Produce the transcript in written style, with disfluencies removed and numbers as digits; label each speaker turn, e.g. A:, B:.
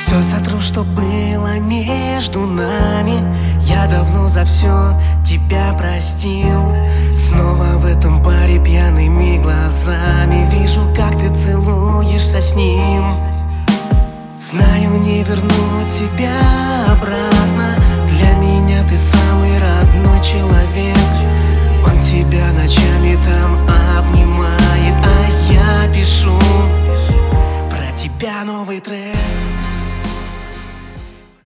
A: Все сотру, что было между нами. Я давно за все тебя простил. Снова в этом баре пьяными глазами вижу, как ты целуешься с ним. Знаю, не верну тебя обратно. Для меня ты самый родной человек. Он тебя ночами